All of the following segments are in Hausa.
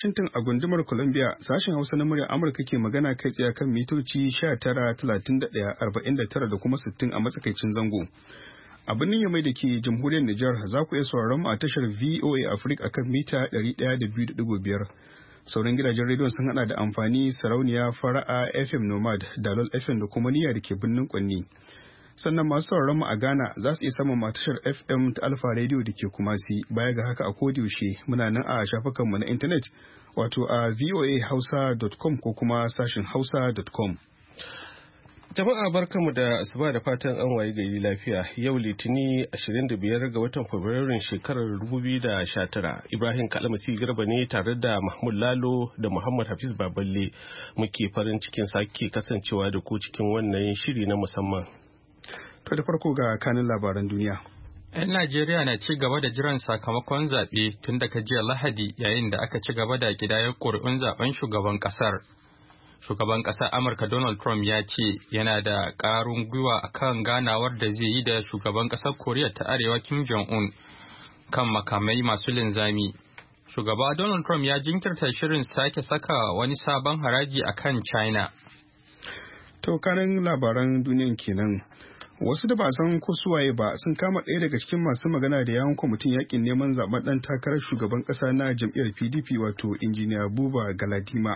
Washington a gundumar Columbia, sashen Hausa na muryar Amurka ke magana kai tsaye kan mitoci 19, da kuma 60 a matsakaicin zango. A birnin Yamai da ke jamhuriyar Nijar za ku iya sauraron mu a tashar VOA Africa akan mita 102.5. Sauran gidajen rediyon sun hada da amfani sarauniya fara'a FM Nomad, Dalol FM da kuma niyya da ke birnin Kwanni. Sannan masu sauraron mu a Ghana za su iya samun matashar FM ta Alfa Radio da ke Kumasi. Baya ga haka a kodiyaushe muna nan a shafukanmu na intanet wato a voahausa.com ko kuma sashin hausa.com. Jama'a barkanmu da asuba da fatan an waye gari lafiya. Yau Litini 25 ga watan Fabrairun shekarar 2019. Ibrahim Kalmasi Garba ne tare da Mahmud Lalo da Muhammad Hafiz Baballe muke farin cikin sake kasancewa da ku cikin wannan shiri na musamman. To da farko ga kanin labaran duniya. 'Yan Najeriya na ci gaba da jiran sakamakon zaɓe tun daga jiya Lahadi yayin da aka ci gaba da ƙidayar ƙuri'un zaben shugaban ƙasar. Shugaban ƙasar Amurka Donald Trump ya ce yana da ƙarin gwiwa akan ganawar da zai yi da shugaban ƙasar Koriya ta Arewa Kim Jong-un kan makamai masu linzami. Shugaba Donald Trump ya jinkirta shirin sake saka wani sabon haraji akan China. To kanin labaran duniyan kenan. Wasu da ba san ko suwaye ba sun kama ɗaya daga cikin masu magana da yawon kwamitin yakin neman zaben ɗan takarar shugaban ƙasa na jam'iyyar PDP wato injiniya Buba Galadima.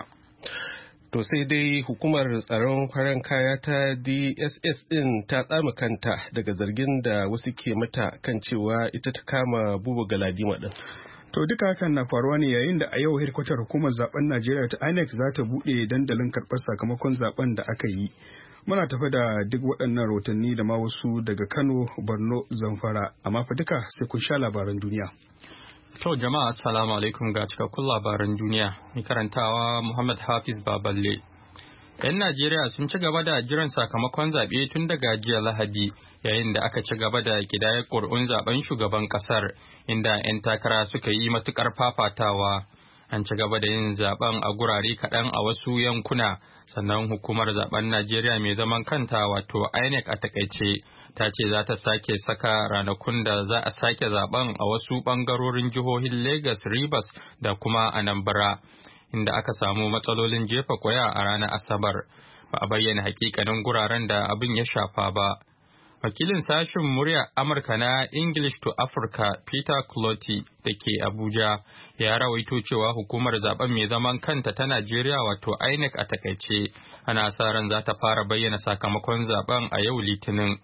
To sai dai hukumar tsaron farin kaya ta DSS din ta tsama kanta daga zargin da wasu ke mata kan cewa ita ta kama Buba Galadima din. To duka hakan na faruwa ne yayin da a yau hedkwatar hukumar zaben Najeriya ta INEC za ta buɗe dandalin karɓar sakamakon zaben da aka yi. Muna tafi da duk waɗannan rahotanni da ma wasu daga Kano, Borno, Zamfara, amma fa duka sai kun sha labaran duniya. To jama'a assalamu alaikum ga cikakkun labaran duniya. Mai karantawa Muhammad Hafiz Baballe. 'Yan Najeriya sun ci gaba da jiran sakamakon zaɓe tun daga jiya Lahadi yayin da aka ci gaba da kidayar ƙuri'un zaben shugaban ƙasar inda 'yan takara suka yi matuƙar fafatawa. An ci gaba da yin zaben a gurare kaɗan a wasu yankuna, sannan hukumar zaben Najeriya mai zaman kanta wato INEC a takaice ta ce za ta sake saka ranakun da za a sake zaben a wasu ɓangarorin jihohin Lagos, Rivers da kuma Anambra, inda aka samu matsalolin jefa ƙuri'a a ranar Asabar. Ba a bayyana hakikanin guraren da abin ya shafa ba. Wakilin sashen muryar Amurka na English to Africa Peter Clotty da ke Abuja ya rawaito cewa hukumar zaben mai zaman kanta ta Najeriya wato INEC a takaice ana sa ran za ta fara bayyana sakamakon zaben a yau Litinin.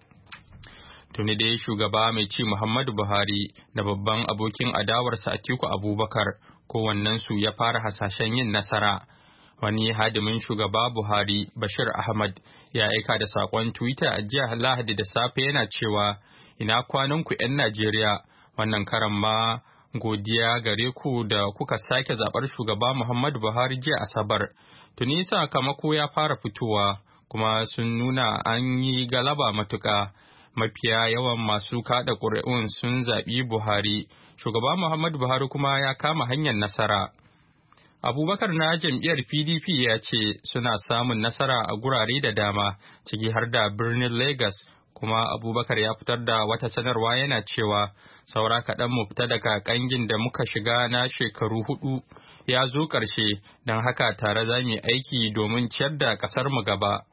Tuni dai shugaba mai ci Muhammadu Buhari da babban abokin adawarsa Atiku Abubakar kowannensu ya fara hasashen yin nasara. Wani hadimin shugaba Buhari, Bashir Ahmad, ya aika da saƙon Twitter a jiya Lahadi da safe yana cewa, "Ina kwananku 'yan Najeriya, wannan karan ma godiya gare ku da kuka sake zaɓar shugaba Muhammadu Buhari jiya Asabar. Tuni sakamako ya fara fitowa, kuma sun nuna an yi galaba matuƙa. Mafiya yawan masu kaɗa ƙuri'un sun zaɓi Buhari, shugaba Muhammadu Buhari kuma ya kama hanyar nasara." Abubakar na jam'iyyar PDP ya ce suna samun nasara a gurare da dama, ciki har da birnin Lagos, kuma Abubakar ya fitar da wata sanarwa yana cewa saura kaɗan mu fita daga ƙangin da muka shiga na shekaru 4 ya zo ƙarshe, don haka tare za mu yi aiki domin ciyar da ƙasar mu gaba.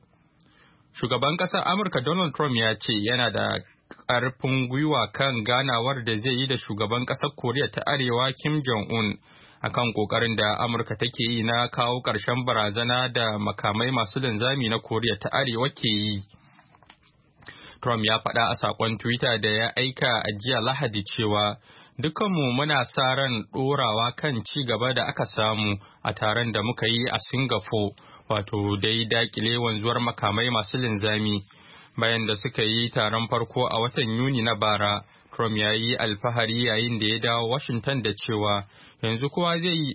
Shugaban ƙasar Amurka Donald Trump ya ce yana da ƙarfin gwiwa kan ganawar da zai yi da shugaban ƙasar Koriya ta Arewa Kim Jong-un akan kokarin da Amurka take yi na kawo ƙarshen barazana da makamai masu linzami na Koriya ta Arewa ke yi. Trump ya faɗa a saƙon Twitter da ya aika a jiya Lahadi cewa dukkanmu muna sa ran ɗorawa kan ci gaba da aka samu a taron da muka yi a Singapore, wato dai dakile wanzuwar makamai masu linzami. Bayan da suka yi taron farko a watan Yuni na bara, Trump ya yi alfahari yayin da ya dawo Washington da cewa yanzu kowa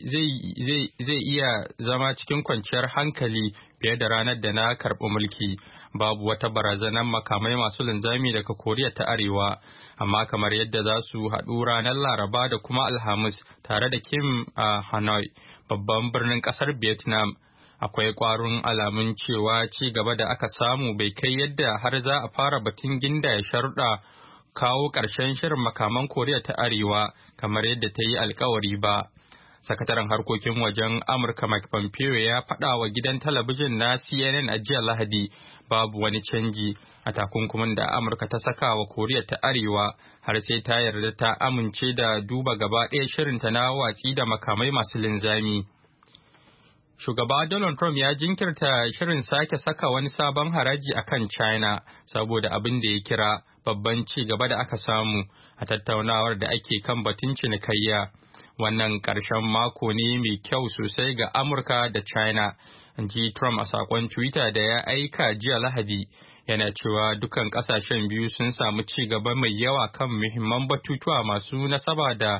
zai iya zama cikin kwanciyar hankali fiye da ranar da na karɓi mulki. Babu wata barazanar makamai masu linzami daga Koriya ta Arewa, amma kamar yadda za su haɗu ranar Laraba da kuma Alhamis tare da Kim a Hanoi, babban birnin ƙasar Vietnam. Akwai ƙwarin alamun cewa ci gaba da aka samu bai kai yadda har za a fara batun gindaya sharuɗa kawo ƙarshen shirin makaman Koriya ta Arewa kamar yadda ta yi alkawari ba. Sakataren harkokin wajen Amurka Mike Pompeo ya faɗa wa gidan talabijin na CNN a jiya Lahadi babu wani canji a takunkumin da Amurka ta saka wa Koriya ta Arewa har sai ta yarda ta amince da duba gaba ɗaya shirinta na watsi da makamai masu linzami. Shugaba Donald Trump ya jinkirta shirin sake saka wani sabon haraji a kan China saboda abin da ya kira babban ci gaba da aka samu a tattaunawar da ake kan batun cinikayya. Wannan ƙarshen mako ne mai kyau sosai ga Amurka da China, ji Trump a saƙon Twitter da ya aika jiya Lahadi. Yana cewa dukan ƙasashen biyu sun samu ci gaba mai yawa kan muhimman batutuwa masu nasaba da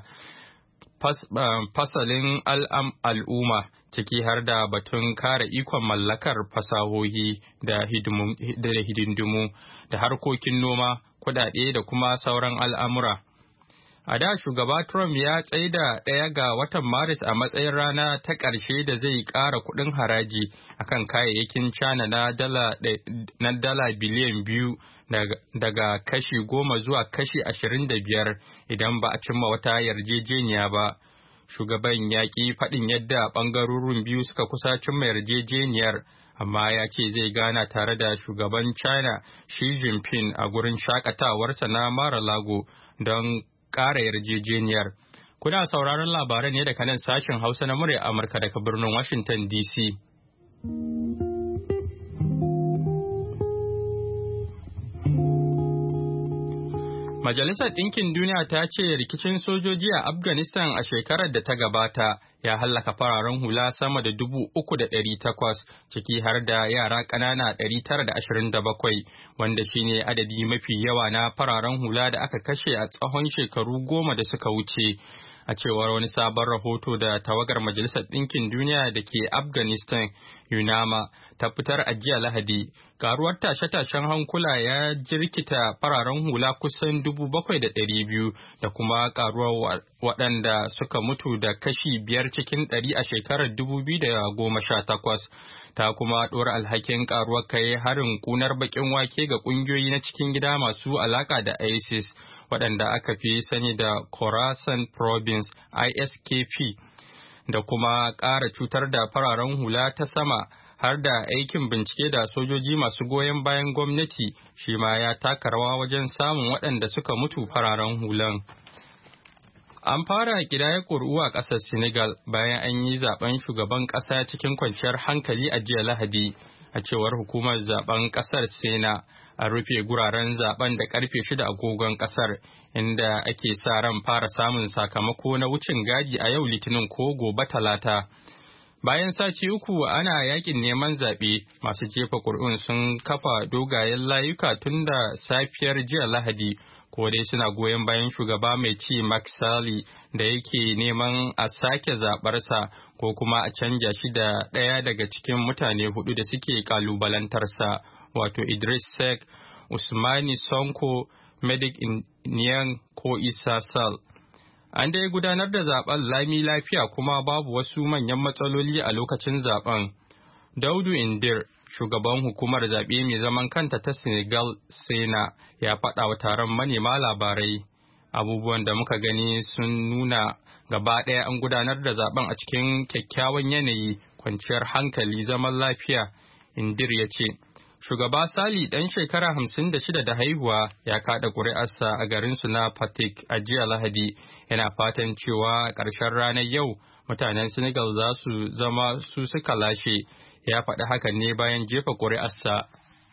fasalin al'umma, ciki har da batun kare ikon mallakar fasahohi da hidindimu da harkokin noma, kuɗaɗe da kuma sauran al'amura. A da shugaba Trump ya tsaida 1 ga watan Maris a matsayin rana ta ƙarshe da zai ƙara kuɗin haraji akan kayayyakin China na dala biliyan 2 daga kashi 10 zuwa kashi 25 idan ba a cimma wata yarjejeniya ba. Shugaban ya ƙi faɗin yadda ɓangarorin biyu suka kusa cimma yarjejeniyar, amma ya ce zai gana tare da shugaban China Xi Jinping a gurin shakatawarsa na Mar-a-Lago don ƙara yarjejeniyar. Kuna sauraron labaran ne daga nan sashen Hausa na murya Amurka daga birnin Washington DC. Majalisar Ɗinkin Duniya ta ce rikicin sojoji a Afghanistan a shekarar da ta gabata ya hallaka fararen hula sama da 3,800 ciki har da yara ƙanana 927 wanda shine adadi mafi yawa na fararen hula da aka kashe a tsawon shekaru 10 da suka wuce. A cewar wani sabon rahoto da tawagar Majalisar Ɗinkin Duniya da ke Afghanistan, UNAMA, ta fitar a jiya Lahadi, karuwar tashe-tashen hankula ya jirkita fararen hula kusan 7,200 da kuma karuwar waɗanda suka mutu da kashi 5 cikin 100 a shekarar 2018. Ta kuma ɗora alhakin karuwar kai harin ƙunar baƙin wake ga ƙungiyoyi na cikin gida masu alaƙa da ISIS. Waɗanda aka fi sani da Khorasan Province ISKP da kuma ƙara cutar da fararen hula ta sama har da aikin bincike da sojoji masu goyon bayan gwamnati shi ma ya taka rawa wajen samun waɗanda suka mutu fararen hulan. An fara ƙidayar ƙuri'u a ƙasar Senegal bayan an yi zaben shugaban ƙasa cikin kwanciyar hankali a jiya Lahadi, a cewar hukumar zaben ƙasar Sena. A rufe guraren zaben da karfe 6 agogon kasar, inda ake sa ran fara samun sakamako na wucin gadi a yau Litinin ko gobe Talata. Bayan sati uku ana yakin neman zaɓe, masu jefa ƙuri'un sun kafa dogayen layuka tun da safiyar jiya Lahadi, ko dai suna goyon bayan shugaba mai ci Macky Sall da yake neman a sake zaɓarsa ko kuma a canja shi da ɗaya daga cikin mutane 4 da suke ƙalubalantarsa. Wato Idris Seck, Usmani Sonko, Medic Niang ko Isa Sall. An dai gudanar da zaben lami lafiya kuma babu wasu manyan matsaloli a lokacin zaben. Daudu Indir, shugaban hukumar zaɓe mai zaman kanta ta Senegal Sena, ya faɗa wa taron manema labarai. Abubuwan da muka gani sun nuna gaba ɗaya an gudanar da zaben a cikin kyakkyawan yanayi, kwanciyar hankali, zaman lafiya, Indir ya ce. Shugaba Sali ɗan shekara 56 da haihuwa ya kaɗa ƙuri'arsa a garinsu na Fatick a jiya Lahadi, yana fatan cewa ƙarshen ranar yau mutanen Senegal za su zama su suka lashe. Ya faɗi hakan ne bayan jefa ƙuri'arsa.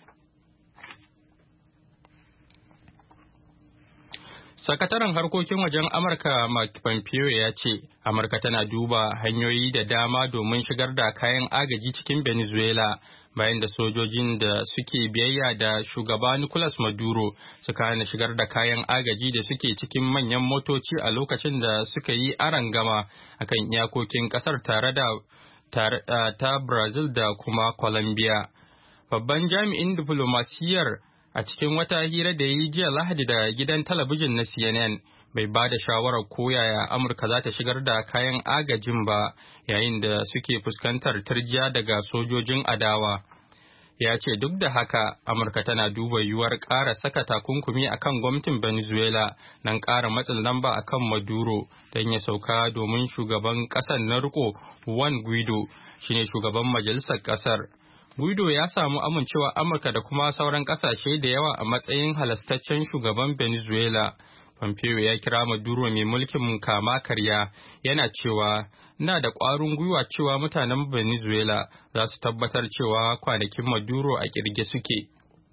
Sakataren harkokin wajen Amurka Mike Pompeo ya ce, Amurka tana duba hanyoyi da dama domin shigar da kayan agaji cikin Venezuela. Bayan da sojojin da suke biyayya da shugaba Nicolas Maduro suka hana shigar da kayan agaji da suke cikin manyan motoci a lokacin da suka yi arangama akan iyakokin kasar tare da ta Brazil da kuma Colombia. Babban jami'in diflomasiyyar a cikin wata hira da ya yi jiya Lahadi da gidan talabijin na CNN bai ba da shawarar koyaya Amurka za ta shigar da kayan agajin ba yayin da suke fuskantar turjiya daga sojojin adawa. ya ce duk da haka Amurka tana duba yiwuwar ƙara saka takunkumi akan gwamnatin Venezuela nan ƙara matsin lamba akan Maduro don ya sauka domin shugaban ƙasar na riko Juan Guaido shine shugaban majalisar ƙasar. Guaido ya samu amincewa Amurka da kuma sauran ƙasashe da yawa a matsayin halastaccen shugaban Venezuela. Pompeo ya kira Maduro mai mulkin kama karya yana cewa ina da ƙwarin gwiwa cewa mutanen Venezuela za su tabbatar cewa kwanakin Maduro a kirge suke.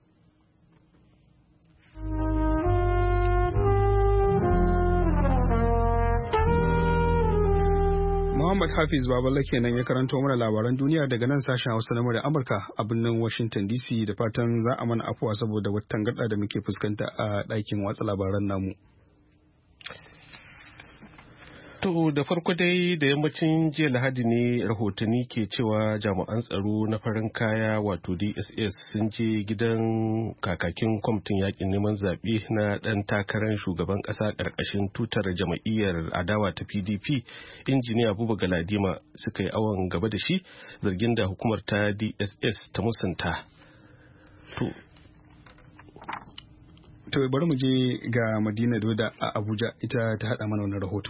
Muhammad Hafiz Baballa kenan ya karanto mana labaran duniya daga nan sashen Hausa na murya Amurka a birnin Washington DC, da fatan za a mana afuwa saboda wata tangarɗa da muke fuskanta a ɗakin watsa labaran namu. To da farko dai da yammacin jiya Lahadi ne rahotanni ke cewa jami'an tsaro na farin kaya wato DSS sun je gidan kakakin kwamitin yakin neman zaɓe na ɗan takarar shugaban ƙasa ƙarƙashin tutar jama'iyyar adawa ta PDP injiniya Buba Galadima suka yi awon gaba da shi, zargin da hukumar ta DSS ta musanta. To bari mu je ga Madina Doda a Abuja, ita ta haɗa mana wannan rahoto.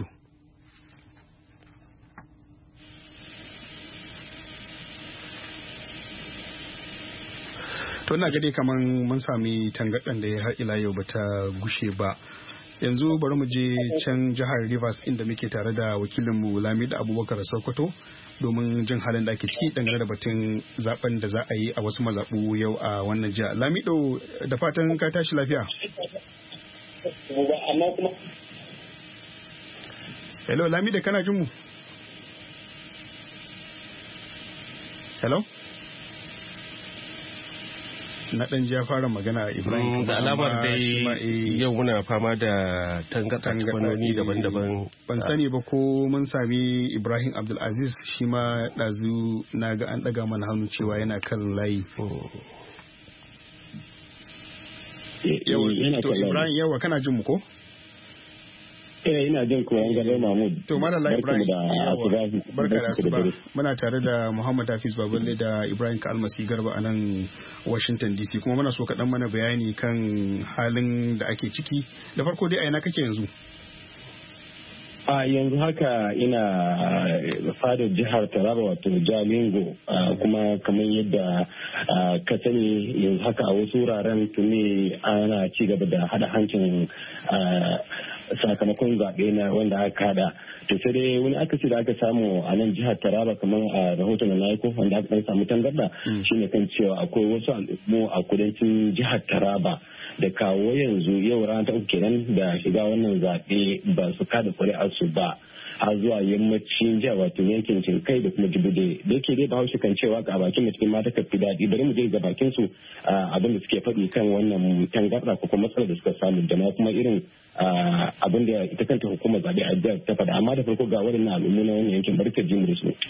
To ina ga dai kaman mun sami tangaɗan da ya har ila yau bata gushe ba. Yanzu bari mu je can jihar Rivers inda muke tare da wakilinmu Lamido Abubakar Sokoto domin jin halin da ake ciki dangane da batun zaben da za a yi a wasu mazaɓu yau a wannan jiha. Lamido, da fatan ka tashi lafiya. Hello Lamido, kana jin mu? Hello? Na ɗan ji ya fara magana Ibrahim. Da alamar dai yau muna fama da tangaɗanoni daban-daban. Ban sani ba ko mun sami Ibrahim Abdulaziz, shi ma ɗazu na ga an ɗaga mana hannu cewa yana kan layi. To Ibrahim, yawa kana jin mu ko? Ina jin ku an gaba Mahmud. To Malala Ibrahim, barka da asuba. Muna tare da Muhammad Hafiz Baballe da Ibrahim Kalmasi Garba a nan Washington DC, kuma muna so kaɗan mana bayani kan halin da ake ciki. Da farko dai a ina kake yanzu? A yanzu haka ina fadar jihar Taraba wato Jalingo, kuma kamar yadda ka sani yanzu haka a wasu wuraren tuni ana ci gaba da hada hancin sakamakon zaɓe na wanda aka kada. To sai dai wani akasi da aka samu a nan jihar Taraba kamar a rahoton na ko wanda aka samu tangarda shine kan cewa akwai wasu al'ummu a kudancin jihar Taraba da kawo yanzu yau rana ta uku kenan da shiga wannan zaɓe ba su kada ƙuri'arsu ba har zuwa yammacin jiya wato yankin Cinkai da kuma Jibude. Da yake dai Bahaushe kan cewa ga bakin mutum ma ta kafi daɗi, bari mu je ga bakin su abin da suke faɗi kan wannan tangarɗa ko kuma matsalar da suka samu da ma kuma irin abin da ita kanta hukumar zaɓe a jihar ta faɗa. Amma da farko ga waɗannan al'ummu na wannan yankin bari ka ji mu da su.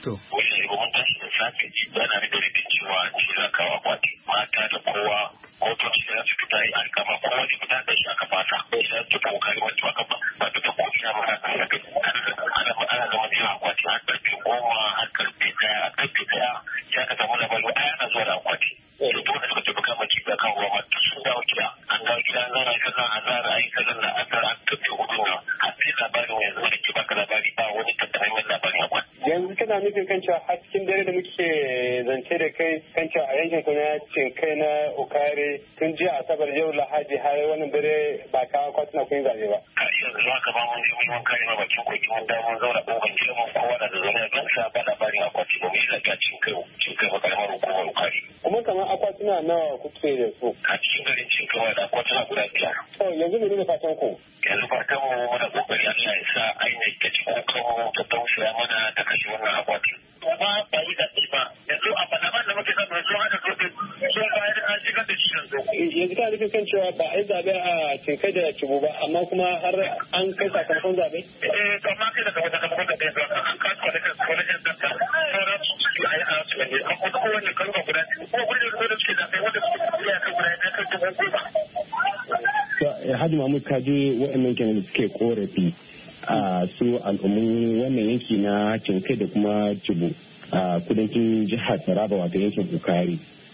Mata da kowa motoci da su fita yi alkama kowa ne fita da shi aka fasa sai su ta kokari wacce aka ba duka ko ina ba ana zama jiran akwati har karfe 10 har karfe 1 a karfe 1 ya ka samu labarin ana zuwa da akwati to dole suka tafi kama kiba kan ruwa ma sun dawo gida an dawo gida an zara kaza an zara ai kaza na an zara an karfe 4 na har sai labarin yanzu da ke baka labari ba wani tattaramin labarin akwati. Yanzu kana nufin kan cewa har cikin dare da muke zance da kai kan cewa a yankin kuna Cinkai na Ukare tun jiya Asabar yau Lahadi har wannan dare ba kawo kwatuna kun zabe ba. A yanzu haka ba mun je mun wanka ne ma bakin koki mun dawo mun zauna kokan gidan mun kowa da zaune don sa ba labarin akwati ba mu yi lafiya Cinkai ba kalmar hukumar Ukare. Kuma kamar akwatuna nawa kuke da su? A cikin garin Cinkai da akwatuna guda 5. To yanzu menene fatan ku? Yanzu fatan mu muna kokari Allah ya sa ainihin ta ci kokan ta tausaya mana ta kashe wannan akwati. Ba ba yi da ba yanzu a bana da muke zama zuwa da sun bayar an shigar da shi yanzu. Yanzu kana nufin kan cewa ba a yi zaɓe a Cinkai da Cibo ba amma kuma har an kai sakamakon zaɓe? To amma kai da kamar sakamakon zaɓe ba an kasuwa da kansu wani yan sassa sauran su a yi a su ne a kuma kowane karuwa guda kuma gudu da suke zaɓe wanda suke tafiya kan guda ya kan dubu goma. Hadi Mahmud ka je waɗannan kenan da suke korafi a su al'ummun wannan yanki na Cinkai da kuma Cibo a kudancin jihar Taraba wato yankin Ukari.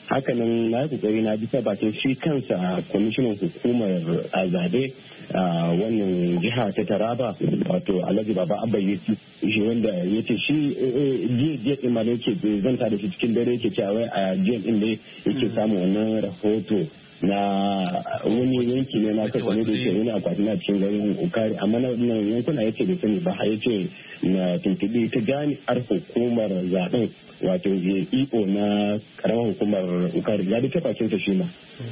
hakanan na yi kokari na bi ta bakin shi kansa kwamishinan hukumar zabe wannan jiha ta Taraba wato Alhaji Baba Abba shi wanda ya ce shi jiya din ma ne yake zanta da shi cikin dare yake cewa wai a jiya din ne yake samun wannan rahoto na wani yanki ne na kasa ne da ke wani akwati na cikin garin Ukari amma na wannan yankuna ya ce da sani ba ya ce na tuntuɓi ta jami'ar hukumar zaben wato EO na karamar hukumar Ukari ya bi ta bakin sa shi ma.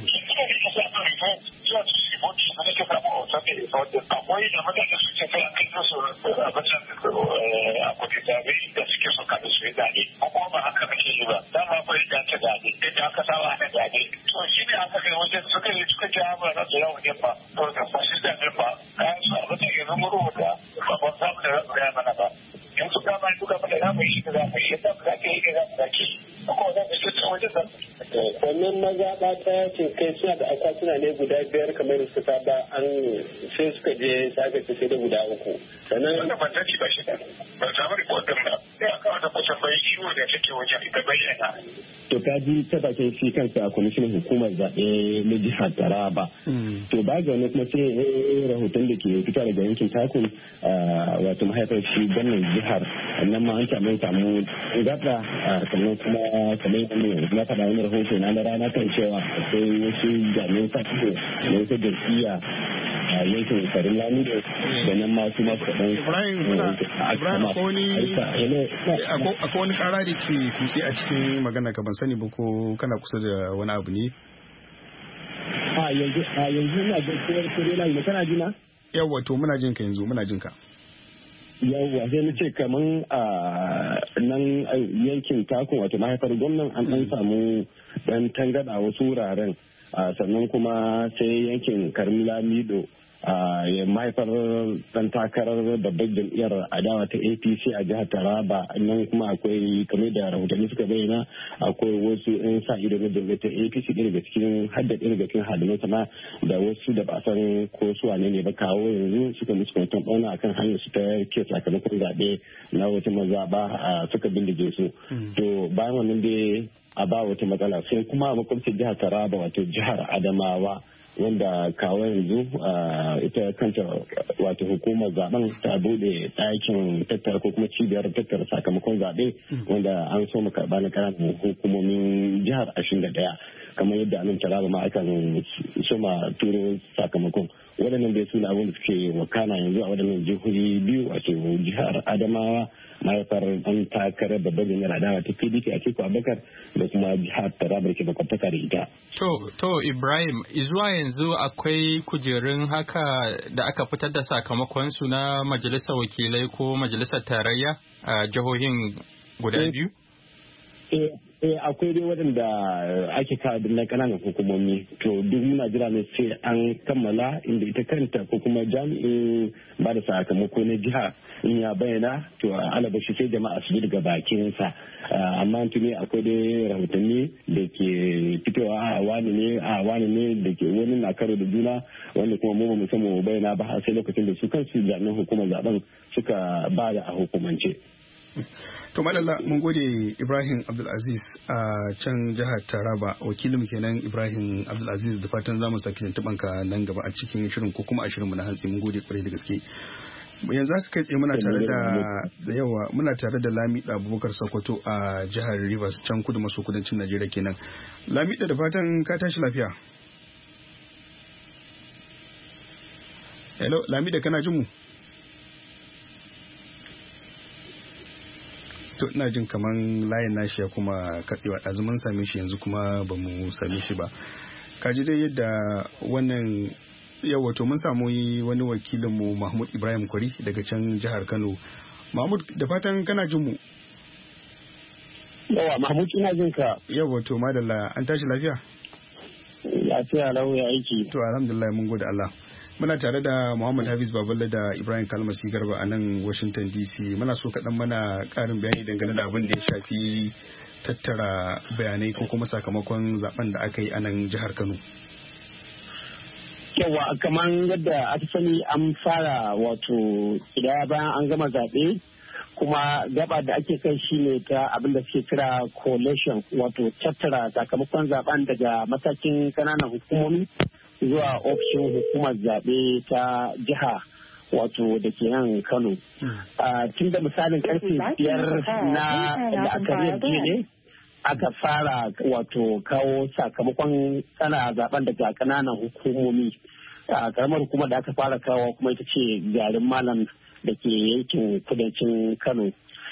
Akwai da mutane su ce kai kai su abin akwai zabe da suke so kada su yi zabe ko kuma ba haka kake yi ba dan ma fa da ta zabe da aka sawa da zabe to shi ne aka kai wajen suka ji ba na da yawa ne ba to da fashi da ne ba kai su abin da ya zama ruwa ba ba samu da ya mana ba in su kama duka ba da mu yi da mu yi da ka ke yi da ka ki ko da su ta wajen da wannan mazaɓa ta cinkai suna da akwatuna ne guda 5 kamar da suka ba an sai suka je saka ce sai da guda 3 sannan wannan ban tafi ba shi ba samu rikotin ba sai aka wata kusa bai ciwo da take wajen ita bayyana to ka ji ta bakin shi kansa a kwamishinan hukumar zaɓe na jihar Taraba to ba ga wani kuma sai rahoton da ke fita daga yankin takun wato mahaifar shi gwamnan jihar nan ma an samu gaba sannan kuma kamar yadda na faɗa wani rahoto na rana kan cewa akwai wasu jami'an fasu da wasu jam'iyya a yankin farin lamido da nan masu masu kaɗan. Ibrahim akwai wani ƙara da ke kutse a cikin magana ka ban sani ba ko kana kusa da wani abu ne? yanzu ina da kore layi kana jina? Yawwa to muna jin ka yanzu muna jin ka. Yawwa sai na ce kaman a nan yankin takun wato mahaifar gwamnan an ɗan samu dan tangada wasu wuraren sannan kuma sai yankin Karmila Mido ya mahaifar dan takarar babbar jam'iyyar adawa ta APC a jihar Taraba nan kuma akwai kamar da rahotanni suka bayyana akwai wasu yan sa ido na jam'iyyar ta APC ɗaya daga cikin hadiman sama da wasu da ba san ko su wane ne ba kawo yanzu suka musu kwanton ɓauna akan hanyar su ta ke sakamakon zaɓe na wata mazaɓa suka bindige su to bayan wannan dai a ba wata matsala sai kuma makwabcin jihar Taraba wato jihar Adamawa wanda kawo yanzu ita kanta wato hukumar zaben ta bude ɗakin tattara ko kuma cibiyar tattara sakamakon zaɓe wanda an so mu karɓa na ƙananan hukumomin jihar 21 kamar yadda anan Taraba ma akan soma turo sakamakon waɗannan dai suna abin da suke wakana yanzu a waɗannan jihohi biyu wato jihar Adamawa mahaifar an takarar babban jami'ar adawa ta PDP a Atiku Abubakar da kuma jihar Taraba da ke makwabtaka da ita. To Ibrahim, zuwa yanzu akwai kujerun haka da aka fitar da sakamakon su na majalisar wakilai ko majalisar tarayya a jihohin guda biyu? Akwai dai waɗanda ake kawo na ƙananan hukumomi to duk muna jira ne sai an kammala inda ita kanta ko kuma jami'in ba da sakamako na jiha in ya bayyana to alabashi sai jama'a su ji daga bakinsa amma tuni akwai dai rahotanni da ke fitowa a wani ne da ke wani na karo da juna wanda kuma mu ba mu bayyana ba sai lokacin da su kansu jami'an hukumar zaben suka ba da a hukumance. To madalla mun gode Ibrahim Abdulaziz a can jihar Taraba wakilin kenan Ibrahim Abdulaziz da fatan zamu saki tuntuban ka nan gaba a cikin shirin ko kuma a shirin mu na hantsi mun gode kwarai da gaske. Yanzu haka kai tsaye muna tare da Lamida Abubakar Sokoto a jihar Rivers can kudu maso kudancin Najeriya kenan. Lamida da fatan ka tashi lafiya. Hello Lamida kana jin mu? To ina jin kaman layin nashi ya kuma katsewa ɗazu mun same shi yanzu kuma ba mu same shi ba. Kaji dai yadda wannan yawa to mun samu wani wakilinmu Mahmud Ibrahim Kwari daga can jihar Kano. Mahmud da fatan kana jin mu? Yawa Mahmud ina jin ka. Yawa to madalla an tashi lafiya? Lafiya lau ya aiki. To alhamdulillah mun gode Allah. Muna tare da Muhammad Hafiz Baballe da Ibrahim Kalmasi Garba a nan Washington DC. Muna so kaɗan mana ƙarin bayani dangane da abin da ya shafi tattara bayanai ko kuma sakamakon zaben da aka yi a nan jihar Kano. Yawa kamar yadda aka sani an fara wato idan bayan an gama zaɓe kuma gaba da ake kai shine ta abin da suke kira collation, wato tattara sakamakon zaben daga matakin kananan hukumomi zuwa ofishin hukumar zaɓe ta jiha wato da ke nan Kano. Tun da misalin karfe 5 na la'asariyar jiya ne aka fara wato kawo sakamakon tsana zaben daga kananan hukumomi. Karamar hukumar da aka fara kawo kuma ita ce garin Malam da ke yankin kudancin Kano.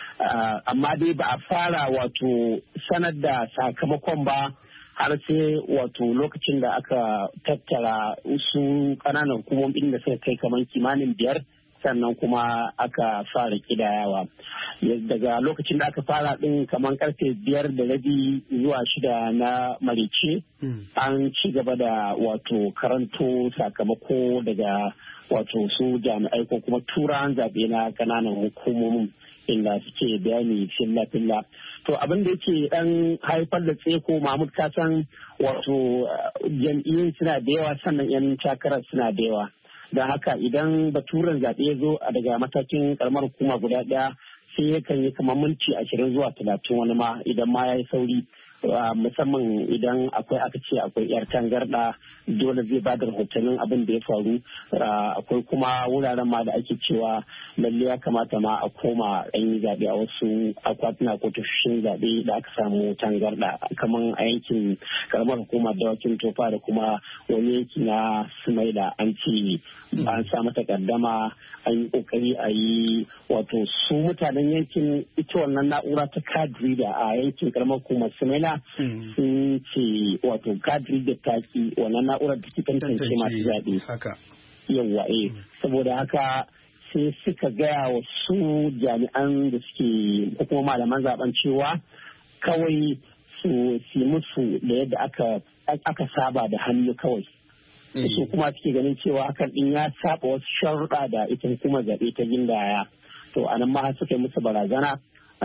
Amma dai ba a fara wato sanar da sakamakon ba har sai wato lokacin da aka tattara su ƙananan hukumomin da suka kai kamar kimanin 5 sannan kuma aka fara kidayawa. Daga lokacin da aka fara din kamar karfe 5:30 zuwa 6 na marice an ci gaba da wato karanto sakamako daga wato su jami'ai ko kuma turan zaɓe na ƙananan hukumomin inda suke bayani filla-filla. To abin da yake dan haifar da tseko Mahmud kasan wato jam'iyyun suna da yawa sannan 'yan takarar suna da yawa. Don haka idan baturen zaɓe ya zo daga matakin karamar hukuma guda ɗaya sai yakan yi kamar minti 20 zuwa 30 wani ma idan ma ya yi sauri. Musamman idan aka ce akwai yar tangarda dole zai ba da rahotannin abin da ya faru. Akwai kuma wuraren ma da ake cewa lalle ya kamata ma a koma an yi zaɓe a wasu akwatuna ko tashoshin zaɓe da aka samu tangarda kamar a yankin karamar hukumar dawakin tofa da kuma wani yanki na Sumaila an ce an samu takaddama an yi kokari a yi wato su mutanen yankin ita wannan na'ura ta kadri da a yankin karamar hukumar Sumaila sun ce wato kadri da taki wannan na'urar da ke tantance masu zaɓe. Yawwa saboda haka sai suka gaya wa su jami'an da suke ko kuma malaman zaben cewa kawai su musu da yadda aka saba da hannu kawai. Su kuma suke ganin cewa hakan din ya saba wasu sharuɗa da ita hukumar zaɓe ta gindaya. To anan ma suka yi musu barazana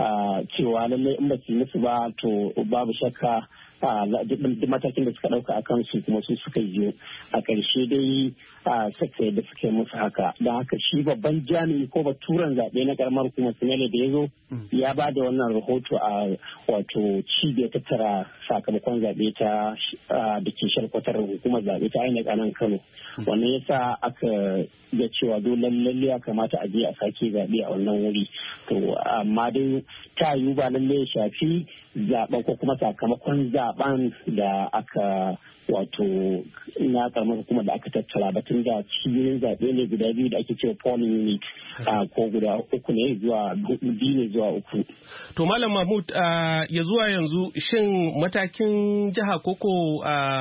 cewa lallai in ba su musu ba to babu shakka duk matakin da suka ɗauka a kansu kuma su suka yi a ƙarshe dai suka yadda suka yi musu haka. Don haka shi babban jami'i ko baturen zaɓe na ƙaramar hukumar Sinele da ya zo ya ba da wannan rahoto a wato cibiyar tattara sakamakon zaɓe ta da ke sharkwatar hukumar zaɓe ta ainihin nan Kano. Wannan yasa aka ga cewa dole lalle ya kamata a je a sake zaɓe a wannan wuri. To amma dai ta yiwu ba lalle ya shafi zaɓen ko kuma sakamakon zaɓen da aka wato na karamar hukumar da aka tattara batun da cibiyoyin zaɓe ne guda biyu da ake cewa polling unit ko guda 3 ne zuwa 2 ne zuwa 3. To Malam Mahmud ya zuwa yanzu shin matakin jiha koko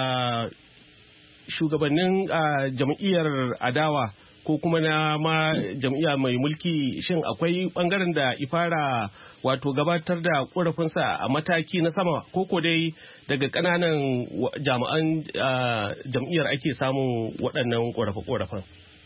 shugabannin jam'iyyar adawa ko kuma na ma jam'iyya mai mulki shin akwai bangaren da ifara wato gabatar da korafinsa a mataki na sama koko dai daga kananan jami'an jam'iyyar ake samun waɗannan korafe-korafen?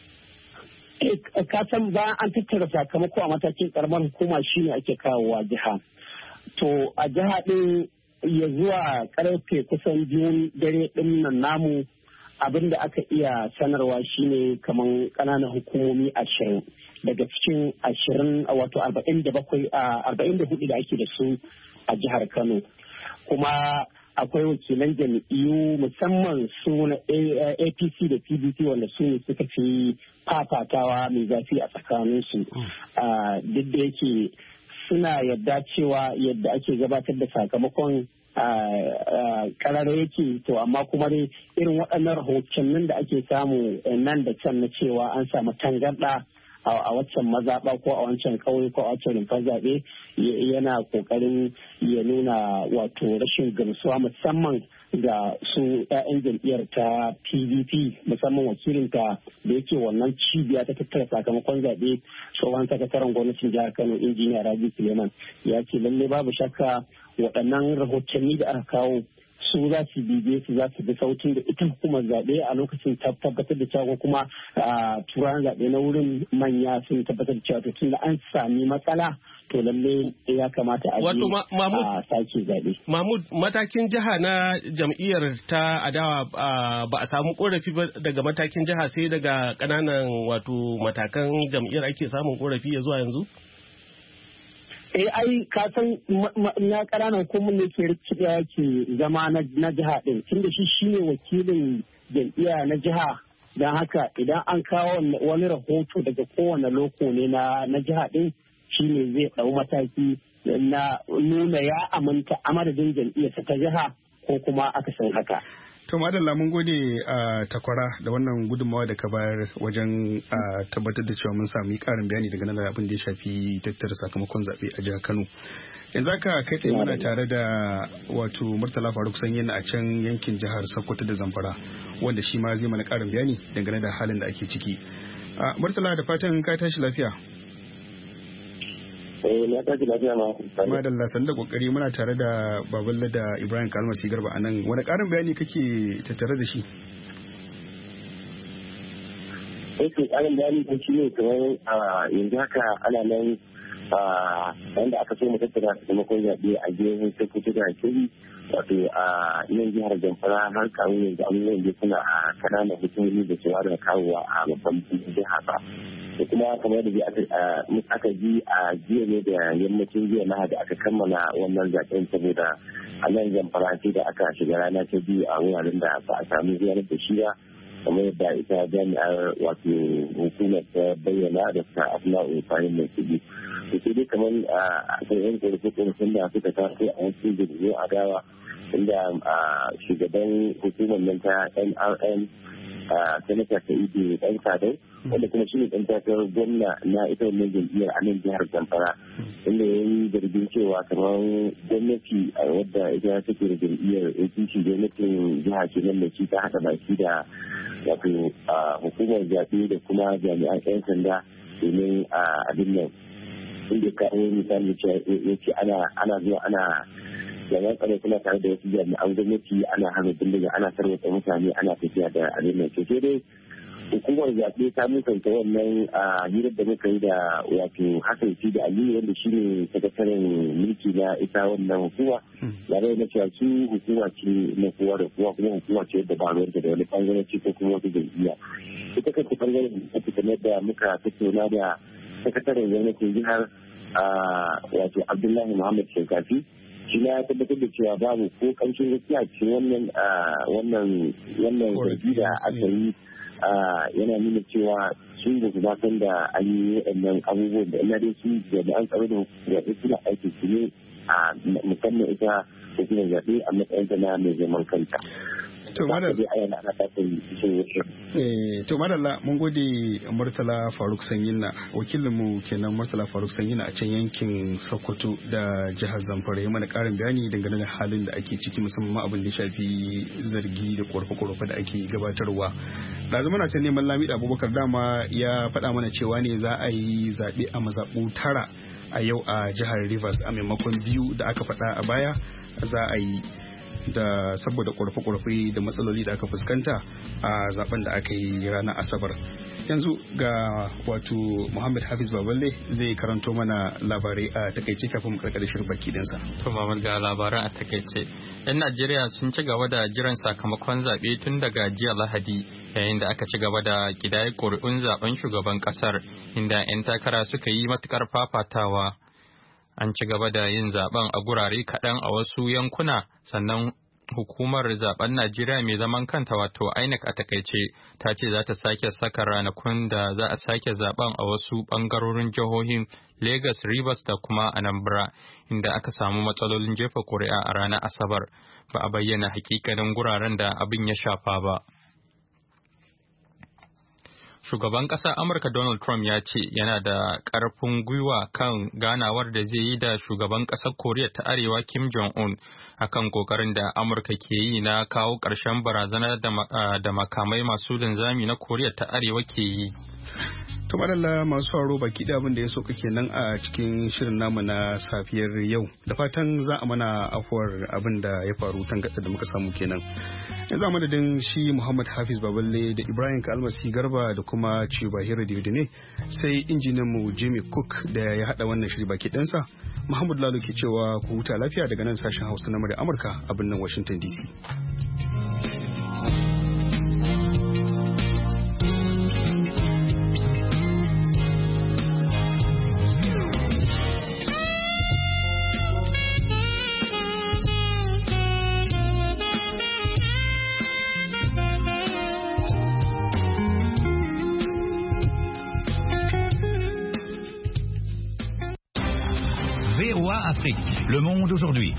Ka san bayan an tattara sakamako a matakin karamar hukuma shine ake kawowa jiha. To a jiha ɗin ya zuwa karfe kusan 2 dare ɗin nan namu abin da aka iya sanarwa shine kamar ƙananan hukumomi 20 daga cikin 20 wato 44 da ake da su a jihar Kano. Kuma akwai wakilan jam'iyyu musamman su na APC da PDP wanda su ne suka fi fafatawa mai zafi a tsakaninsu. Duk da yake suna yadda cewa yadda ake gabatar da sakamakon karara yake to amma kuma dai irin waɗannan rahotannin da ake samu nan da can na cewa an samu tangarɗa a waccan mazaɓa ko a wancan ƙauye ko a wancan rumfar zaɓe yana ƙoƙarin ya nuna wato rashin gamsuwa musamman ga su 'ya'yan jam'iyyar ta PDP musamman wakilinta da yake wannan cibiya ta tattara sakamakon zaɓe tsohon sakataren gwamnatin jihar Kano injiniya Rabi Suleiman ya ce lalle babu shakka waɗannan rahotanni da aka kawo su za su bibiye su za su bi sautin da ita hukumar zaɓe a lokacin tabbatar da cewa kuma turan zaɓe na wurin manya sun tabbatar da cewa tun da an sami matsala to lalle ya kamata a a sake zaɓe. Mahmud matakin jiha na jam'iyyar ta adawa ba a samu korafi ba daga matakin jiha sai daga ƙananan wato matakan jam'iyyar ake samun korafi ya zuwa yanzu? ai ka san na ƙananan hukumomin ne ke rikidewa ke zama na jiha ɗin tunda shi ne wakilin jam'iyya na jiha. Don haka idan an kawo wani rahoto daga kowane loko ne na jiha ɗin shi ne zai ɗau mataki na nuna ya aminta a madadin jam'iyyarsa ta jiha ko kuma aka san haka. To madalla mun gode a takwara da wannan gudunmawa da ka bayar wajen tabbatar da cewa mun sami karin bayani daga nan abin da ya shafi tattara sakamakon zaɓe a jihar Kano. Yanzu aka kai tsaye muna tare da wato Murtala Faruk Sanyin a can yankin jihar Sokoto da Zamfara wanda shi ma zai mana karin bayani dangane da halin da ake ciki. Murtala da fatan ka tashi lafiya. Na tashi lafiya ma. Madalla san da kokari muna tare da Baballe da Ibrahim Kalmasi Garba anan. Wani karin bayani kake tattare da shi? Karin bayani ko shi ne kamar yanzu haka ana nan wanda aka so mu tattara sakamakon zaɓe a jihohin Sokoto da Kebbi wato a nan jihar Zamfara har kawo yanzu abubuwan da suna a kananan hukumomi da cewa da kawowa a babban jiha ba. Da kuma kamar da aka ji a jiya ne da yammacin jiya Lahadi aka kammala wannan zaɓen saboda a nan Zamfara ce da aka shiga rana ta biyu a wuraren da ba a samu ziyarar da shi ba kamar yadda ita jami'ar wato hukumar ta bayyana da ta Asma'u Ibrahim mai kuɗi. Da sai dai kamar a kan yan ƙorafe-ƙorafen da suka taso a wasu jirgin adawa inda shugaban hukumar nan ta NRN sanata ta ido ɗan sadau wanda kuma shi ne ɗan takarar gwamna na ita wannan jam'iyyar a nan jihar Zamfara inda ya yi zargin cewa kamar gwamnati a wadda ita take da jam'iyyar APC gwamnatin jiha ke nan da shi ta haɗa baki da wato hukumar zaɓe da kuma jami'an 'yan sanda domin abin nan inda kawo misali ya ce ana zuwa ana jami'an tsaro kuma tare da wasu jami'an gwamnati ana hana bindiga ana tarwata mutane ana tafiya da abin nan ke dai hukumar zaɓe ta musanta wannan hirar da muka yi da wato Hassan da Aliyu wanda shi ne sakataren mulki na ita wannan hukuma ya bai na cewa su hukuma ce na kowa da kowa kuma hukuma ce da ba ruwanta da wani bangaranci ko kuma wata jam'iyya ita kanta bangaren da kamar da muka tattauna da sakataren gwamnatin jihar wato Abdullahi Muhammad Shinkafi shi ya tabbatar da cewa babu ko kamshin gaskiya ce wannan zargi da aka yi yana nuna cewa sun da su san da an yi waɗannan abubuwan da ina dai su jami'an tsaro da zaɓe suna aiki su ne a musamman ita hukumar zaɓe a matsayinta na mai zaman kanta. To madalla mun gode Murtala Faruk Sanyina wakilinmu kenan Murtala Faruk Sanyina a can yankin Sokoto da jihar Zamfara ya mana karin bayani dangane da halin da ake ciki musamman abin da shafi zargi da korafe-korafe da ake gabatarwa. Da zama na can neman Lamida Abubakar dama ya faɗa mana cewa ne za a yi zaɓe a mazaɓu 9 a yau a jihar Rivers a maimakon 2 da aka faɗa a baya za a yi da saboda ƙorafe-ƙorafe da matsaloli da aka fuskanta a zaben da aka yi ranar Asabar. Yanzu ga wato Muhammad Hafiz Baballe zai karanto mana labarai a takaice kafin mu karkare shirin baki dinsa. To Muhammad ga labaran a takaice. 'Yan Najeriya sun ci gaba da jiran sakamakon zaɓe tun daga jiya Lahadi yayin da aka ci gaba da kidayar ƙuri'un zaben shugaban ƙasar inda 'yan takara suka yi matukar fafatawa. An ci gaba da yin zaben a gurare kaɗan a wasu yankuna sannan hukumar zaben Najeriya mai zaman kanta wato INEC a takaice ta ce za ta sake saka ranakun da za a sake zaben a wasu ɓangarorin jihohin Lagos, Rivers da kuma Anambra inda aka samu matsalolin jefa ƙuri'a a ranar Asabar ba a bayyana hakikanin guraren da abin ya shafa ba. Shugaban ƙasar Amurka Donald Trump ya ce yana da ƙarfin gwiwa kan ganawar da zai yi da shugaban ƙasar Koriya ta Arewa Kim Jong-un akan ƙoƙarin da Amurka ke yi na kawo ƙarshen barazanar da makamai masu linzami na Koriya ta Arewa ke yi. To madalla masu sauraro baki da abin da ya so kake nan a cikin shirin namu na safiyar yau da fatan za a mana afuwar abin da ya faru tangaɗa da muka samu kenan. Yanzu a madadin shi Muhammad Hafiz Baballe da Ibrahim Kalmasi Garba da kuma Chibahiro Diodine sai injiniyan mu Jimmy Cook da ya haɗa wannan shiri baki ɗansa. Muhammad Lalo ke cewa ku huta lafiya daga nan sashen Hausa na murya Amurka a birnin Washington DC. Afrique, Le Monde aujourd'hui.